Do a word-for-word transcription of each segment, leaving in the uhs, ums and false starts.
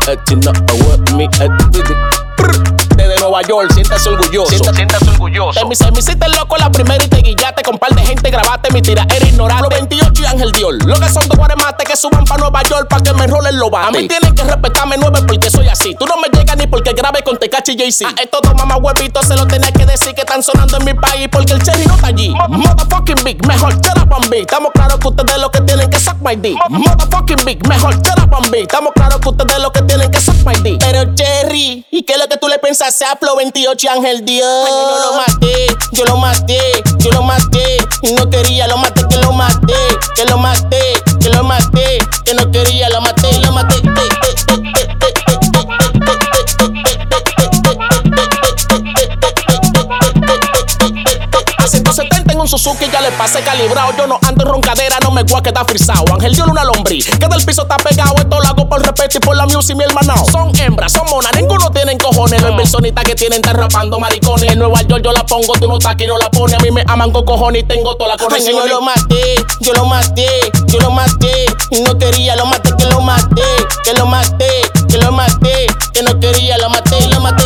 if you know with me. Desde Nueva York, siéntase orgulloso. Siéntase, siéntase orgulloso. Te me, se me hiciste el loco la primera y te guillaste con par de gente, grabaste mi tira, era ignorante. Los veintiocho y Ángel Dior, lo que son dos guaremates que suban pa' Nueva York pa' que me enrolen los bates. A mí tienen que respetarme nueve porque soy así. Tú no me llegas ni porque grabe con Tecachi y Jay-Z. A estos dos mamá huevitos se lo tenía que decir que están sonando en mi país porque el Cherry no está allí. Motherfucking big, mejor shut up and big. Estamos claros que ustedes lo que tienen que suck my dick. Motherfucking big, mejor shut up and big. Estamos claros que ustedes lo que tienen que suck my dick. Pero Cherry, ¿y qué es lo que tú le pensas a Flow veintiocho y Ángel Dior? Ay, yo lo maté, yo lo maté, yo lo maté. Y no quería, lo maté, que lo maté, que lo maté, que lo maté, que no quería, lo maté, lo maté. A ciento setenta en un Suzuki ya le pasé calibrado. Yo no ando en roncadera, no me voy a quedar frisado. Ángel Dior una lombriz, que del piso está pegado. Esto lo hago por respeto y por la music, mi hermano. Son hembras, son monas, ninguno tienen cojones. Los personitas que tienen están rapando maricones. En Nueva York yo la pongo, tú no estás aquí, no la pones. A mí me aman con cojones y tengo toda la conexión. Yo lo maté, yo lo maté, yo lo maté. Y no quería, lo maté, que lo maté, que lo maté, que lo maté, que no quería, lo maté, lo maté.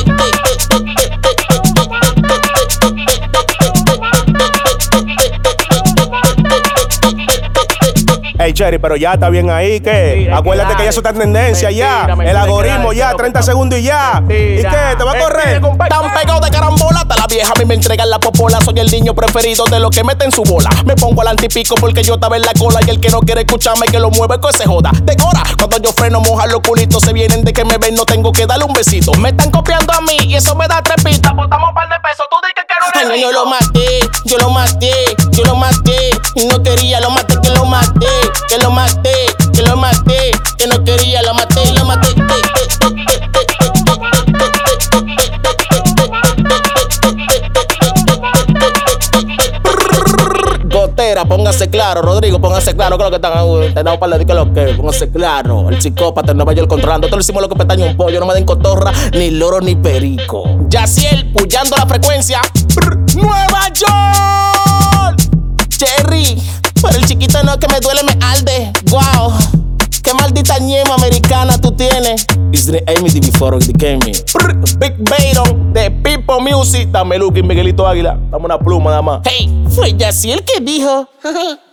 Hey, Cherry, pero ya está bien ahí, ¿qué? Mentira, Acuérdate que que ya eso está en tendencia, mentira, ya. mentira, El algoritmo mentira, ya, treinta segundos y ya. Mentira. ¿Y qué? ¿Te va a correr? Tan pegado de carambola, hasta la vieja a mí me entregan la popola. Soy el niño preferido de los que meten su bola. Me pongo al antipico porque yo estaba en la cola. Y el que no quiere escucharme que lo mueve que se joda. Decora, cuando yo freno moja los culitos. Se vienen de que me ven, no tengo que darle un besito. Me están copiando a mí y eso me da trepita. Botamos un par de pesos, tú di que quiero un rico. Yo lo maté, yo lo maté, yo lo maté. Y no quería, lo maté, que lo maté, que lo maté, que lo maté, que no quería, lo maté, lo maté. Gotera, póngase claro, Rodrigo, póngase claro, que lo que están teniendo para decir que lo que, póngase claro. El psicópata en Nueva York controlando. Esto lo hicimos lo que pestaña un pollo, no me den cotorra, ni loro ni perico. Yaciel, puyando la frecuencia. Nueva York. Cherry, pero el chiquito no, que me duele, me arde. Wow, qué maldita ñema americana tú tienes. It's the Amy before it became me. Big Bayron de People Music. Dame Luke y Miguelito Águila. Dame una pluma nada más. Hey, fue Yaciel que dijo.